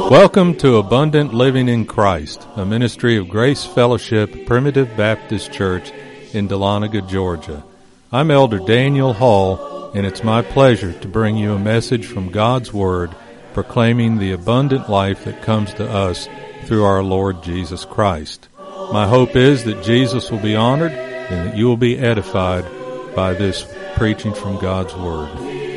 Welcome to Abundant Living in Christ, a ministry of Grace Fellowship Primitive Baptist Church in Dahlonega, Georgia. I'm Elder Daniel Hall, and it's my pleasure to bring you a message from God's Word proclaiming the abundant life that comes to us through our Lord Jesus Christ. My hope is that Jesus will be honored and that you will be edified by this preaching from God's Word.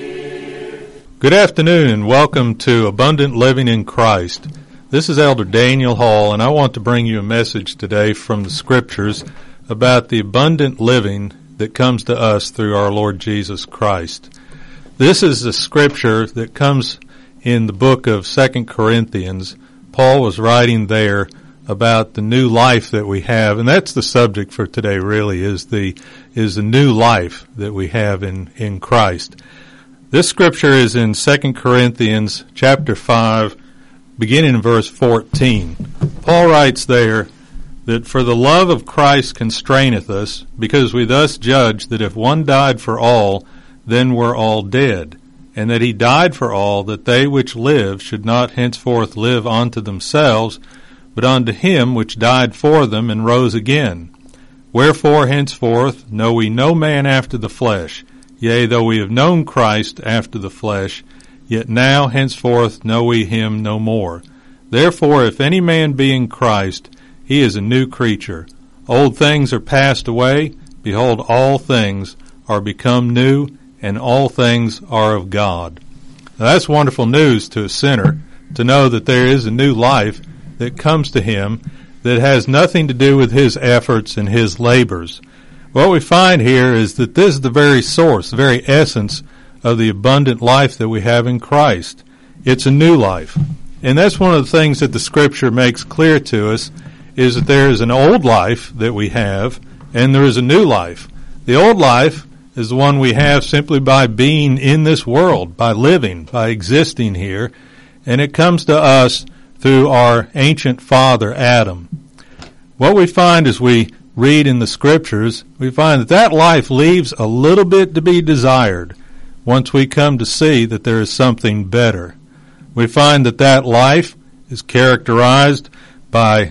Good afternoon and welcome to Abundant Living in Christ. This is Elder Daniel Hall, and I want to bring you a message today from the Scriptures about the abundant living that comes to us through our Lord Jesus Christ. This is the Scripture that comes in the book of 2 Corinthians. Paul was writing there about the new life that we have, and that's the subject for today really, is the new life that we have in Christ. This scripture is in 2 Corinthians chapter 5, beginning in verse 14. Paul writes there that for the love of Christ constraineth us, because we thus judge that if one died for all, then were all dead, and that he died for all, that they which live should not henceforth live unto themselves, but unto him which died for them and rose again. Wherefore henceforth know we no man after the flesh. Yea, though we have known Christ after the flesh, yet now henceforth know we him no more. Therefore, if any man be in Christ, he is a new creature. Old things are passed away. Behold, all things are become new, and all things are of God. Now, that's wonderful news to a sinner, to know that there is a new life that comes to him that has nothing to do with his efforts and his labors. What we find here is that this is the very source, the very essence of the abundant life that we have in Christ. It's a new life. And that's one of the things that the Scripture makes clear to us, is that there is an old life that we have, and there is a new life. The old life is the one we have simply by being in this world, by living, by existing here, and it comes to us through our ancient father, Adam. What we find as we read in the Scriptures, we find that life leaves a little bit to be desired once we come to see that there is something better. We find that life is characterized by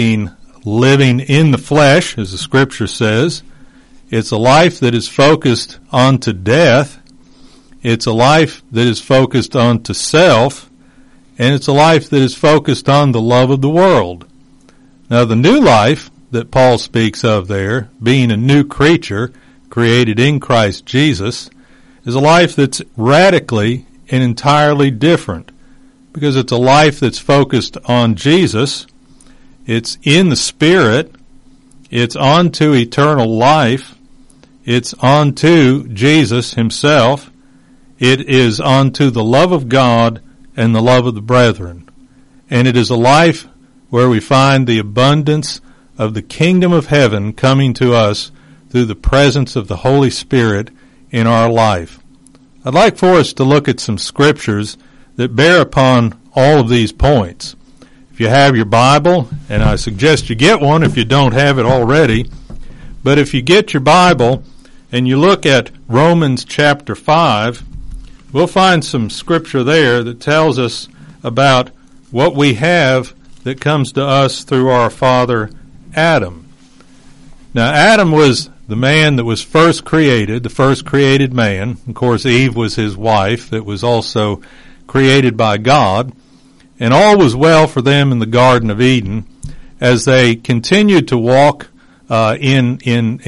living in the flesh, as the Scripture says. It's a life that is focused onto death. It's a life that is focused onto self. And it's a life that is focused on the love of the world. Now, the new life that Paul speaks of there, being a new creature created in Christ Jesus, is a life that's radically and entirely different, because it's a life that's focused on Jesus. It's in the Spirit. It's onto eternal life. It's onto Jesus himself. It is onto the love of God and the love of the brethren. And it is a life where we find the abundance of the kingdom of heaven coming to us through the presence of the Holy Spirit in our life. I'd like for us to look at some scriptures that bear upon all of these points. If you have your Bible, and I suggest you get one if you don't have it already, but if you get your Bible and you look at Romans chapter 5, we'll find some scripture there that tells us about what we have that comes to us through our father Adam. Now, Adam was the man that was first created, the first created man. Of course, Eve was his wife that was also created by God. And all was well for them in the Garden of Eden as they continued to walk in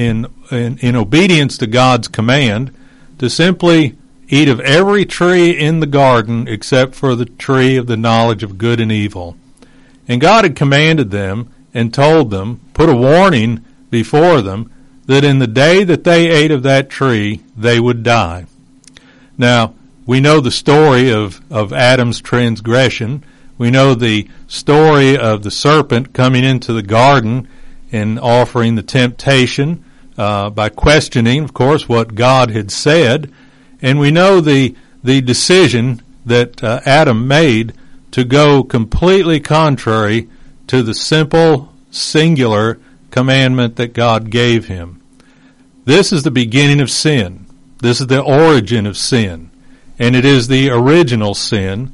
obedience to God's command to simply eat of every tree in the garden except for the tree of the knowledge of good and evil. And God had commanded them and told them, put a warning before them, that in the day that they ate of that tree, they would die. Now, we know the story of Adam's transgression. We know the story of the serpent coming into the garden and offering the temptation by questioning, of course, what God had said. And we know the decision that Adam made to go completely contrary to the simple, singular commandment that God gave him. This is the beginning of sin. This is the origin of sin. And it is the original sin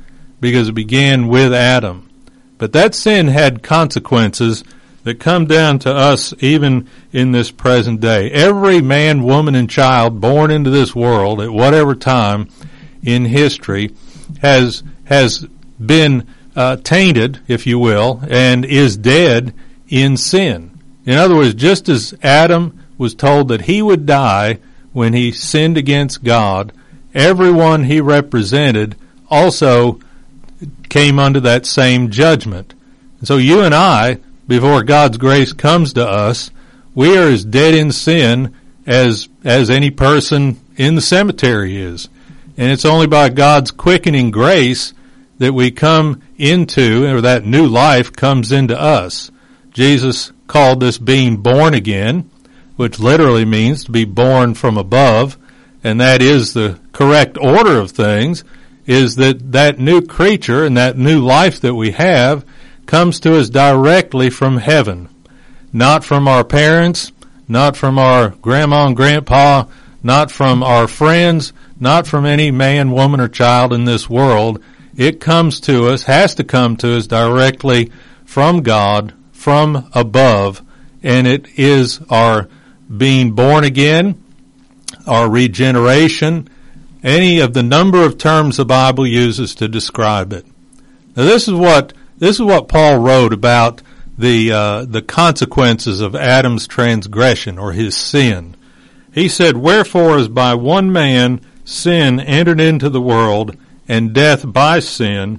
because it began with Adam. But that sin had consequences that come down to us even in this present day. Every man, woman, and child born into this world at whatever time in history has been tainted, if you will, and is dead in sin. In other words, just as Adam was told that he would die when he sinned against God, everyone he represented also came under that same judgment. And so you and I, before God's grace comes to us, we are as dead in sin as any person in the cemetery is. And it's only by God's quickening grace that we come into, or that new life comes into us. Jesus called this being born again, which literally means to be born from above, and that is the correct order of things, is that new creature and that new life that we have comes to us directly from heaven. Not from our parents, not from our grandma and grandpa, not from our friends, not from any man, woman, or child in this world. It comes to us, has to come to us directly from God, from above, and it is our being born again, our regeneration, any of the number of terms the Bible uses to describe it. Now this is what Paul wrote about the consequences of Adam's transgression or his sin. He said, "Wherefore as by one man sin entered into the world, and death by sin,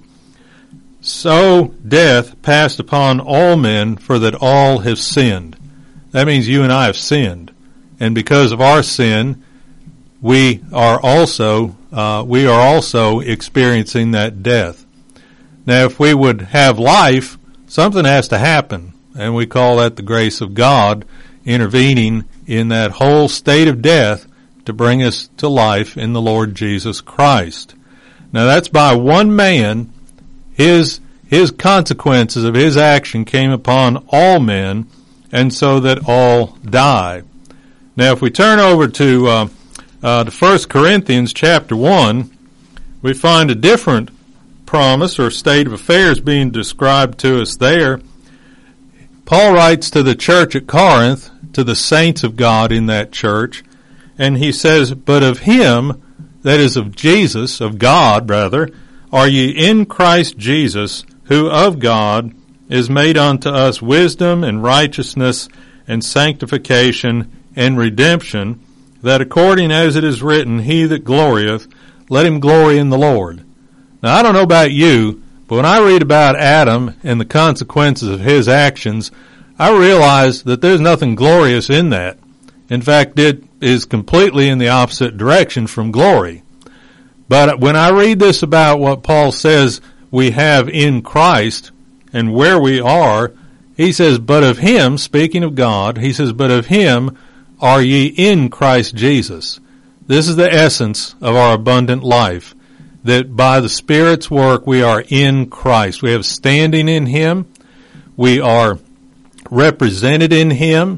so death passed upon all men, for that all have sinned." That means you and I have sinned. And because of our sin, we are also experiencing that death. Now, if we would have life, something has to happen, and we call that the grace of God intervening in that whole state of death to bring us to life in the Lord Jesus Christ. Now, that's by one man. His consequences of his action came upon all men, and so that all die. Now, if we turn over to 1 Corinthians chapter 1, we find a different promise or state of affairs being described to us there. Paul writes to the church at Corinth, to the saints of God in that church, and he says, "But of him," that is of Jesus, of God rather, "are ye in Christ Jesus, who of God is made unto us wisdom and righteousness and sanctification and redemption, that according as it is written, He that glorieth, let him glory in the Lord." Now, I don't know about you, but when I read about Adam and the consequences of his actions, I realize that there's nothing glorious in that. In fact, it is completely in the opposite direction from glory. But when I read this about what Paul says we have in Christ and where we are, he says, "But of him," speaking of God, he says, "But of him are ye in Christ Jesus." This is the essence of our abundant life, that by the Spirit's work we are in Christ. We have standing in him. We are represented in him.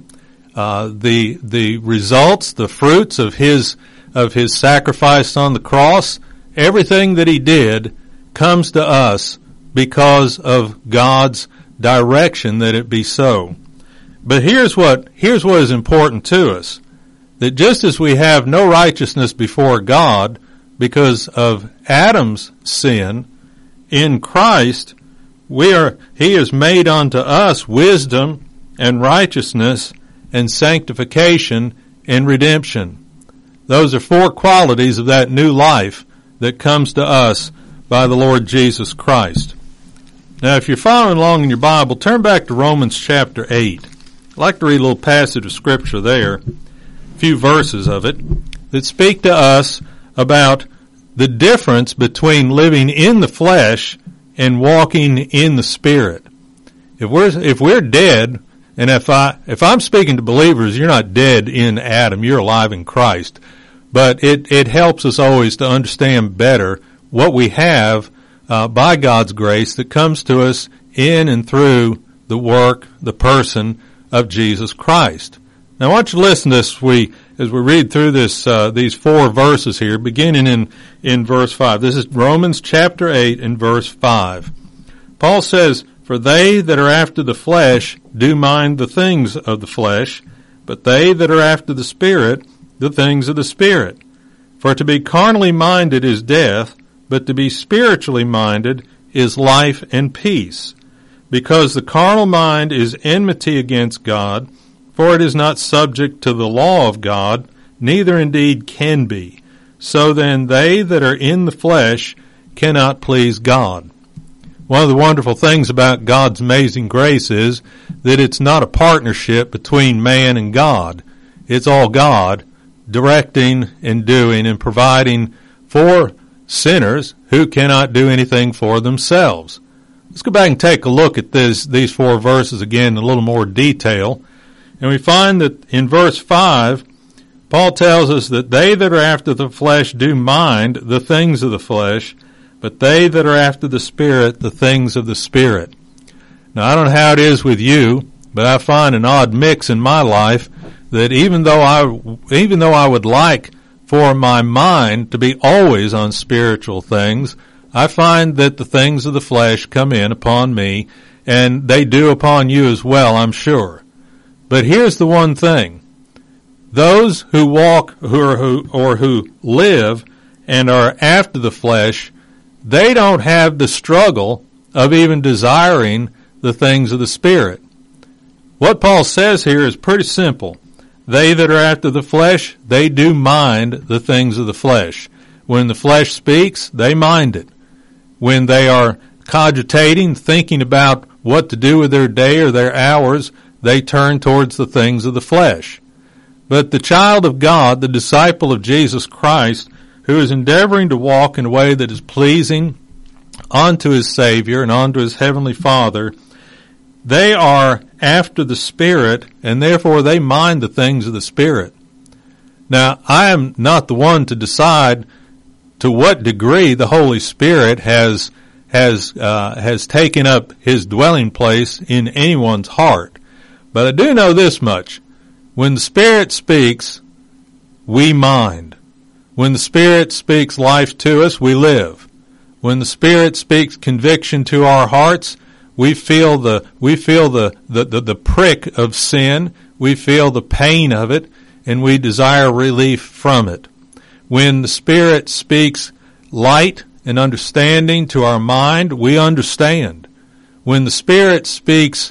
The results, the fruits of his sacrifice on the cross, everything that he did comes to us because of God's direction that it be so. But here's what is important to us, that just as we have no righteousness before God because of Adam's sin, in Christ he has made unto us wisdom and righteousness and sanctification and redemption. Those are four qualities of that new life that comes to us by the Lord Jesus Christ. Now, if you're following along in your Bible, turn back to Romans chapter 8. I'd like to read a little passage of Scripture there, a few verses of it, that speak to us about the difference between living in the flesh and walking in the Spirit. If we're dead, and if I'm speaking to believers, you're not dead in Adam, you're alive in Christ. But it helps us always to understand better what we have by God's grace that comes to us in and through the work, the person of Jesus Christ. Now I want you to listen to this as we as we read through this, these 4 verses here, beginning in verse 5. This is Romans chapter 8 and verse 5. Paul says, "For they that are after the flesh do mind the things of the flesh, but they that are after the Spirit, the things of the Spirit. For to be carnally minded is death, but to be spiritually minded is life and peace. Because the carnal mind is enmity against God, for it is not subject to the law of God, neither indeed can be. So then they that are in the flesh cannot please God." One of the wonderful things about God's amazing grace is that it's not a partnership between man and God. It's all God directing and doing and providing for sinners who cannot do anything for themselves. Let's go back and take a look at these 4 verses again in a little more detail. And we find that in verse 5, Paul tells us that they that are after the flesh do mind the things of the flesh, but they that are after the Spirit, the things of the Spirit. Now, I don't know how it is with you, but I find an odd mix in my life that even though I would like for my mind to be always on spiritual things, I find that the things of the flesh come in upon me, and they do upon you as well, I'm sure. But here's the one thing. Those who walk who live and are after the flesh, they don't have the struggle of even desiring the things of the Spirit. What Paul says here is pretty simple. They that are after the flesh, they do mind the things of the flesh. When the flesh speaks, they mind it. When they are cogitating, thinking about what to do with their day or their hours, they turn towards the things of the flesh. But the child of God, the disciple of Jesus Christ, who is endeavoring to walk in a way that is pleasing unto his Savior and unto his Heavenly Father, they are after the Spirit, and therefore they mind the things of the Spirit. Now, I am not the one to decide to what degree the Holy Spirit has taken up his dwelling place in anyone's heart. But I do know this much. When the Spirit speaks, we mind. When the Spirit speaks life to us, we live. When the Spirit speaks conviction to our hearts, we feel the prick of sin, we feel the pain of it, and we desire relief from it. When the Spirit speaks light and understanding to our mind, we understand. When the Spirit speaks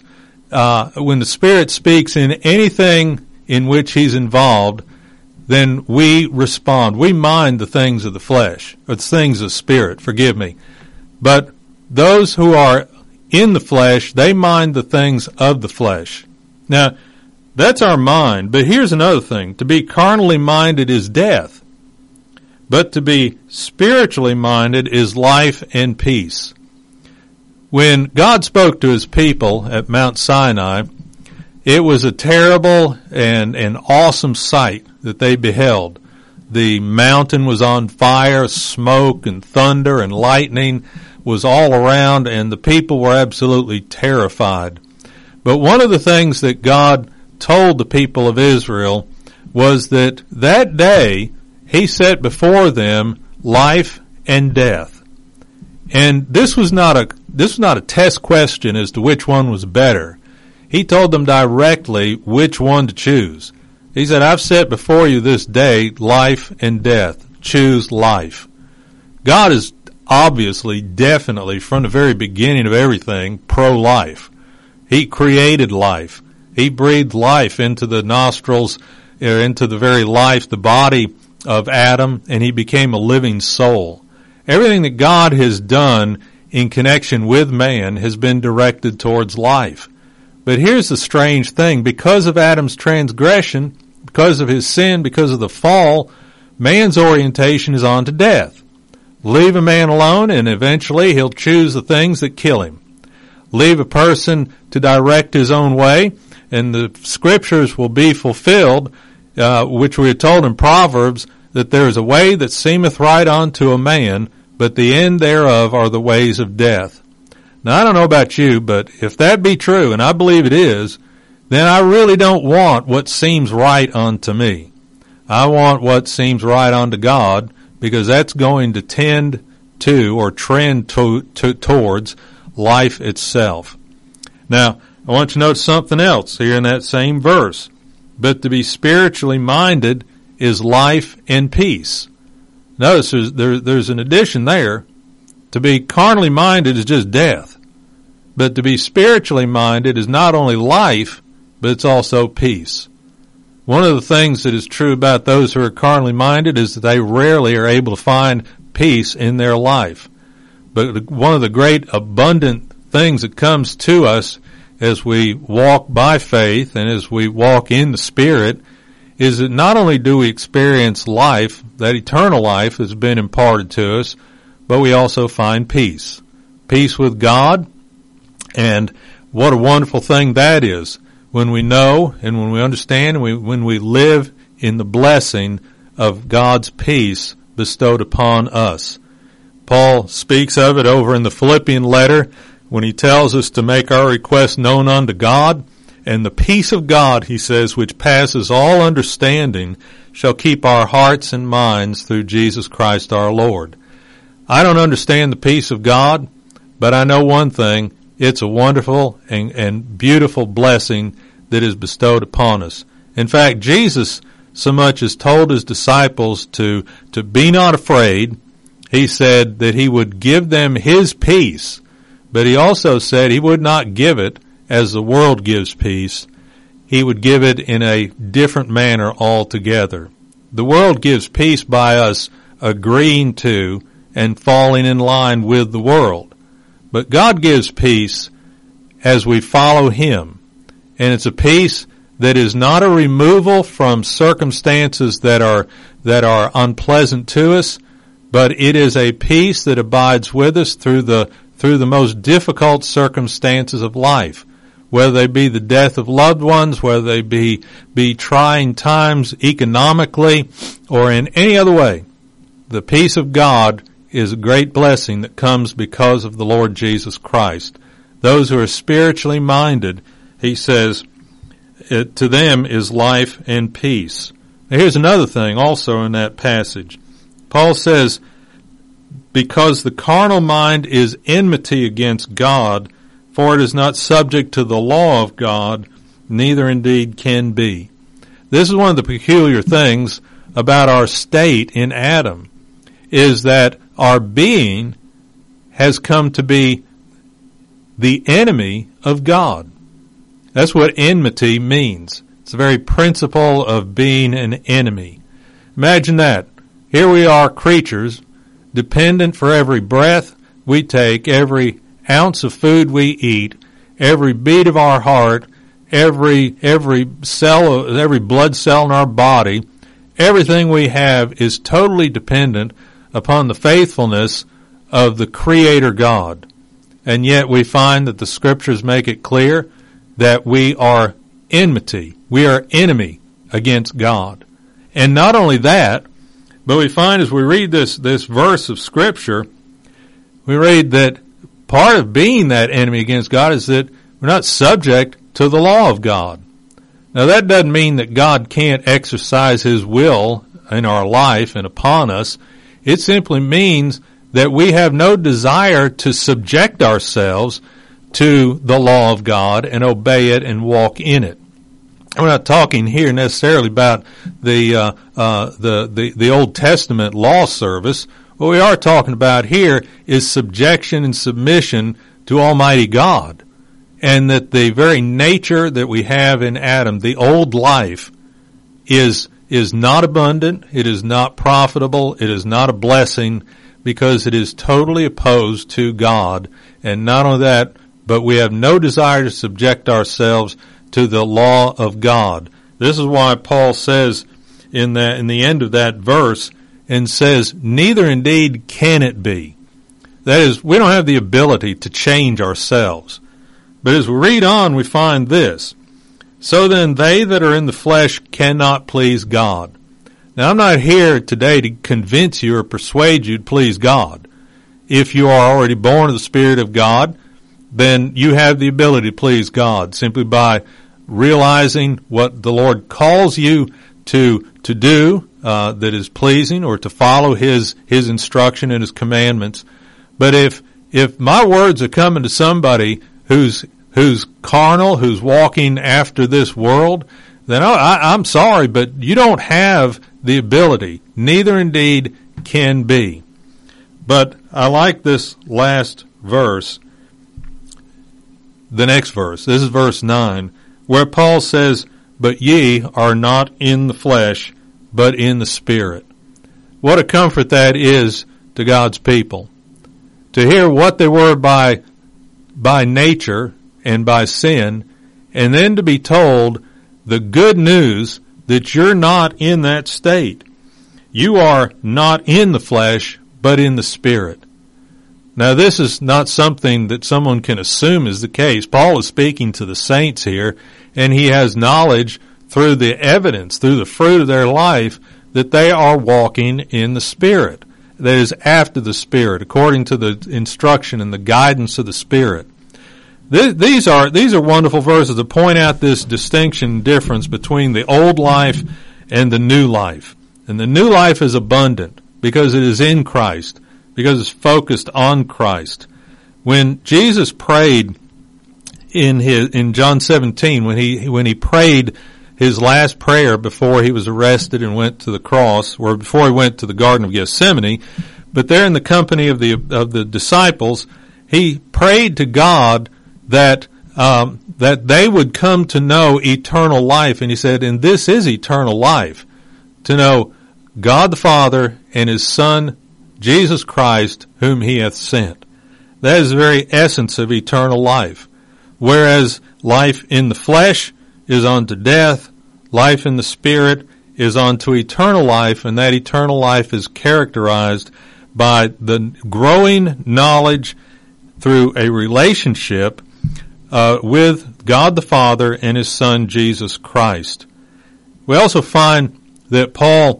in anything in which He's involved, then we respond. We mind the things of the flesh, or the things of the Spirit, forgive me. But those who are in the flesh, they mind the things of the flesh. Now, that's our mind. But here's another thing. To be carnally minded is death. But to be spiritually minded is life and peace. When God spoke to His people at Mount Sinai, it was a terrible and awesome sight that they beheld. The mountain was on fire, smoke and thunder and lightning was all around, and the people were absolutely terrified. But one of the things that God told the people of Israel was that day He set before them life and death. And this was not a test question as to which one was better. He told them directly which one to choose. He said, I've set before you this day life and death. Choose life. God is obviously, definitely, from the very beginning of everything, pro-life. He created life. He breathed life into the nostrils, into the very life, the body of Adam, and he became a living soul. Everything that God has done in connection with man has been directed towards life. But here's the strange thing. Because of Adam's transgression, because of his sin, because of the fall, man's orientation is on to death. Leave a man alone, and eventually he'll choose the things that kill him. Leave a person to direct his own way, and the scriptures will be fulfilled, which we are told in Proverbs, that there is a way that seemeth right unto a man, but the end thereof are the ways of death. Now, I don't know about you, but if that be true, and I believe it is, then I really don't want what seems right unto me. I want what seems right unto God, because that's going to tend to or trend towards life itself. Now, I want you to note something else here in that same verse. But to be spiritually minded is life and peace. Notice there's an addition there. To be carnally minded is just death. But to be spiritually minded is not only life, but it's also peace. One of the things that is true about those who are carnally minded is that they rarely are able to find peace in their life. But one of the great abundant things that comes to us as we walk by faith and as we walk in the Spirit is that not only do we experience life, that eternal life has been imparted to us, but we also find peace. Peace with God, and what a wonderful thing that is when we know and when we understand and when we live in the blessing of God's peace bestowed upon us. Paul speaks of it over in the Philippian letter when he tells us to make our requests known unto God, and the peace of God, he says, which passes all understanding, shall keep our hearts and minds through Jesus Christ our Lord. I don't understand the peace of God, but I know one thing: it's a wonderful and beautiful blessing that is bestowed upon us. In fact, Jesus so much as told his disciples to be not afraid. He said that he would give them his peace, but he also said he would not give it as the world gives peace. He would give it in a different manner altogether. The world gives peace by us agreeing to and falling in line with the world. But God gives peace as we follow him. And it's a peace that is not a removal from circumstances that are unpleasant to us, but it is a peace that abides with us through the most difficult circumstances of life, whether they be the death of loved ones, whether they be trying times economically or in any other way. The peace of God is a great blessing that comes because of the Lord Jesus Christ. Those who are spiritually minded, he says, to them is life and peace. Now, here's another thing also in that passage. Paul says, because the carnal mind is enmity against God, for it is not subject to the law of God, neither indeed can be. This is one of the peculiar things about our state in Adam, is that our being has come to be the enemy of God. That's what enmity means. It's the very principle of being an enemy. Imagine that. Here we are, creatures, dependent for every breath we take, every ounce of food we eat, every beat of our heart, every cell, every blood cell in our body, everything we have is totally dependent upon the faithfulness of the Creator God. And yet we find that the Scriptures make it clear that we are enmity. We are enemy against God. And not only that, but we find as we read this verse of Scripture, we read that part of being that enemy against God is that we're not subject to the law of God. Now that doesn't mean that God can't exercise his will in our life and upon us. It simply means that we have no desire to subject ourselves to the law of God and obey it and walk in it. We're not talking here necessarily about the Old Testament law service. What we are talking about here is subjection and submission to Almighty God, and that the very nature that we have in Adam, the old life, is not abundant, it is not profitable, it is not a blessing, because it is totally opposed to God. And not only that, but we have no desire to subject ourselves to the law of God. This is why Paul says in the end of that verse, and says, neither indeed can it be. That is, we don't have the ability to change ourselves. But as we read on, we find this. So then they that are in the flesh cannot please God. Now I'm not here today to convince you or persuade you to please God. If you are already born of the Spirit of God, then you have the ability to please God simply by realizing what the Lord calls you to do that is pleasing, or to follow His instruction and His commandments. But if my words are coming to somebody who's carnal, who's walking after this world, then I'm sorry, but you don't have the ability. Neither indeed can be. But I like this last verse, the next verse. This is verse 9, where Paul says, "But ye are not in the flesh, but in the Spirit." What a comfort that is to God's people. To hear what they were by nature and by sin, and then to be told the good news that you're not in that state. You are not in the flesh, but in the Spirit. Now, this is not something that someone can assume is the case. Paul is speaking to the saints here, and he has knowledge through the evidence, through the fruit of their life, that they are walking in the Spirit. That is, after the Spirit, according to the instruction and the guidance of the Spirit. These are wonderful verses to point out this distinction and difference between the old life and the new life. And the new life is abundant because it is in Christ, because it's focused on Christ. When Jesus prayed in John 17, when he prayed his last prayer before he was arrested and went to the cross, or before he went to the Garden of Gethsemane, but there in the company of the disciples, he prayed to God that they would come to know eternal life. And he said, and this is eternal life, to know God the Father and His Son, Jesus Christ, whom He hath sent. That is the very essence of eternal life. Whereas life in the flesh is unto death, life in the Spirit is unto eternal life, and that eternal life is characterized by the growing knowledge through a relationship with God the Father and His Son, Jesus Christ. We also find that Paul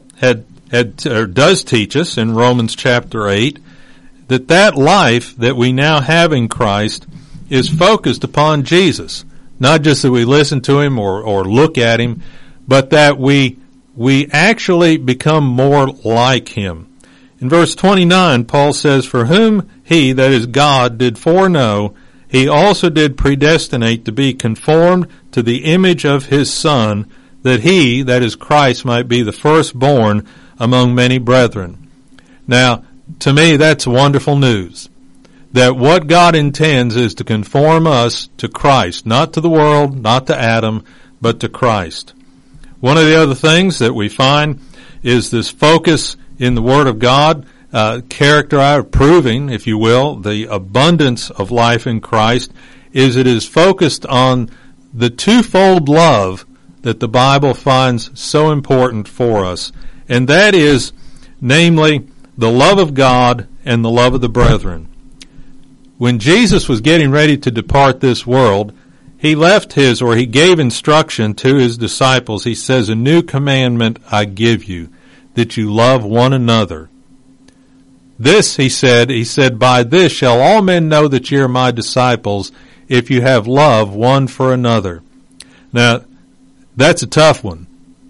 does teach us in Romans chapter 8 that life that we now have in Christ is focused upon Jesus. Not just that we listen to Him or look at Him, but that we actually become more like Him. In verse 29, Paul says, "For whom He, that is God, did foreknow, He also did predestinate to be conformed to the image of His Son, that He, that is Christ, might be the firstborn among many brethren." Now, to me, that's wonderful news. That what God intends is to conform us to Christ, not to the world, not to Adam, but to Christ. One of the other things that we find is this focus in the Word of God, characterized, proving, if you will, the abundance of life in Christ, is it is focused on the twofold love that the Bible finds so important for us. And that is, namely, the love of God and the love of the brethren. When Jesus was getting ready to depart this world, He gave instruction to His disciples. He says, "A new commandment I give you, that you love one another." This, he said, "By this shall all men know that ye are my disciples, if you have love one for another." Now, that's a tough one.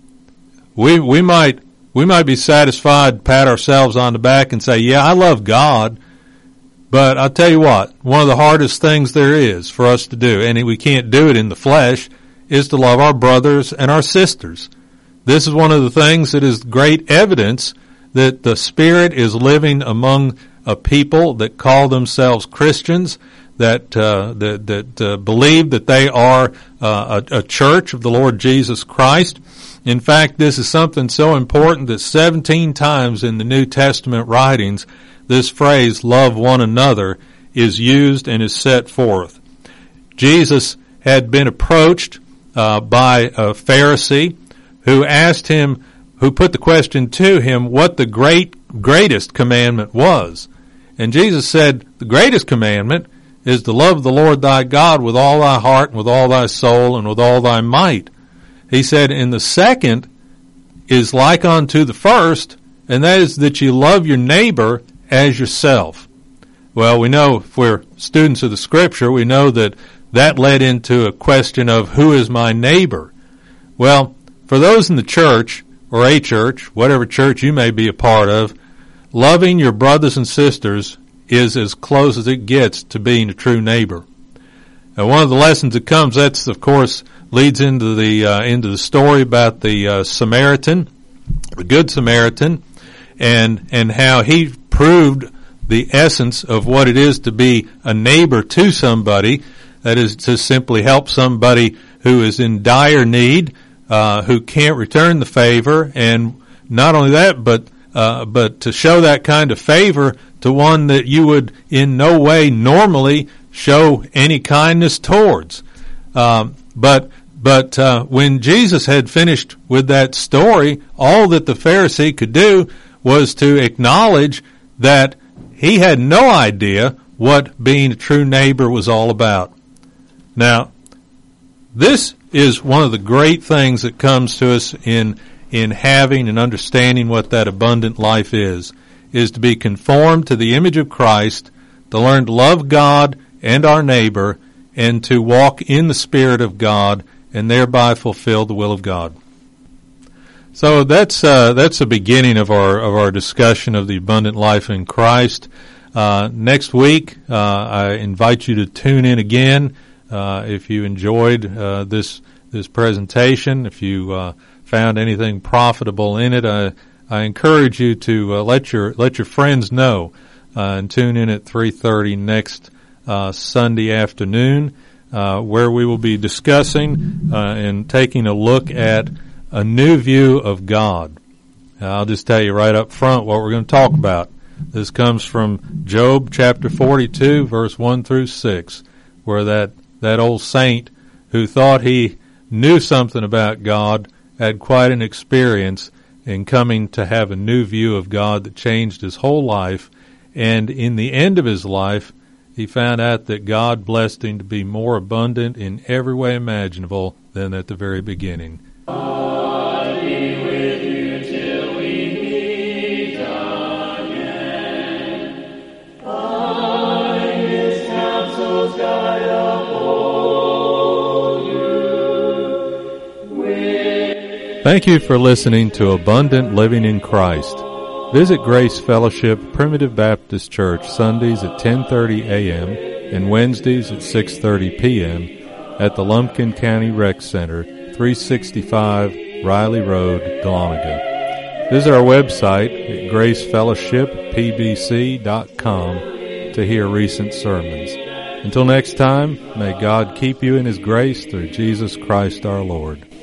We might be satisfied, pat ourselves on the back and say, "Yeah, I love God." But I'll tell you what, one of the hardest things there is for us to do, and we can't do it in the flesh, is to love our brothers and our sisters. This is one of the things that is great evidence that the Spirit is living among a people that call themselves Christians, that believe that they are a church of the Lord Jesus Christ. In fact, this is something so important that 17 times in the New Testament writings, this phrase, "love one another," is used and is set forth. Jesus had been approached by a Pharisee who put the question to him what the greatest commandment was. And Jesus said, the greatest commandment is to love the Lord thy God with all thy heart and with all thy soul and with all thy might. He said, and the second is like unto the first, and that is that you love your neighbor as yourself. Well, we know, if we're students of the Scripture, we know that led into a question of who is my neighbor. Well, for those in the church, or a church, whatever church you may be a part of, loving your brothers and sisters is as close as it gets to being a true neighbor. And one of the lessons that comes, that's of course leads into the story about the Samaritan, the Good Samaritan, and how he proved the essence of what it is to be a neighbor to somebody. That is to simply help somebody who is in dire need, who can't return the favor, and not only that, but to show that kind of favor to one that you would in no way normally show any kindness towards. But when Jesus had finished with that story, all that the Pharisee could do was to acknowledge that he had no idea what being a true neighbor was all about. Now, this is one of the great things that comes to us in having and understanding what that abundant life is to be conformed to the image of Christ, to learn to love God and our neighbor, and to walk in the Spirit of God, and thereby fulfill the will of God. So that's the beginning of our discussion of the abundant life in Christ. Next week, I invite you to tune in again. If you enjoyed this presentation, if you found anything profitable in it, I encourage you to let your friends know and tune in at 3:30 next Sunday afternoon, where we will be discussing and taking a look at a new view of God. I'll just tell you right up front what we're going to talk about. This comes from Job chapter 42, verse 1 through 6, where that old saint who thought he knew something about God had quite an experience in coming to have a new view of God that changed his whole life. And in the end of his life, he found out that God blessed him to be more abundant in every way imaginable than at the very beginning. God be with you till we meet again. By his counsel's guide uphold you. Thank you for listening to Abundant Living in Christ. Visit Grace Fellowship Primitive Baptist Church Sundays at 10:30 a.m. and Wednesdays at 6:30 p.m. at the Lumpkin County Rec Center, 365 Riley Road, Dahlonega. Visit our website at gracefellowshippbc.com to hear recent sermons. Until next time, may God keep you in His grace through Jesus Christ our Lord.